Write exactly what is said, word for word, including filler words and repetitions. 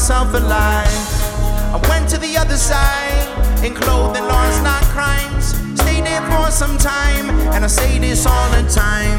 myself alive. I went to the other side in clothing laws, not crimes. Stayed there for some time, and I say this all the time.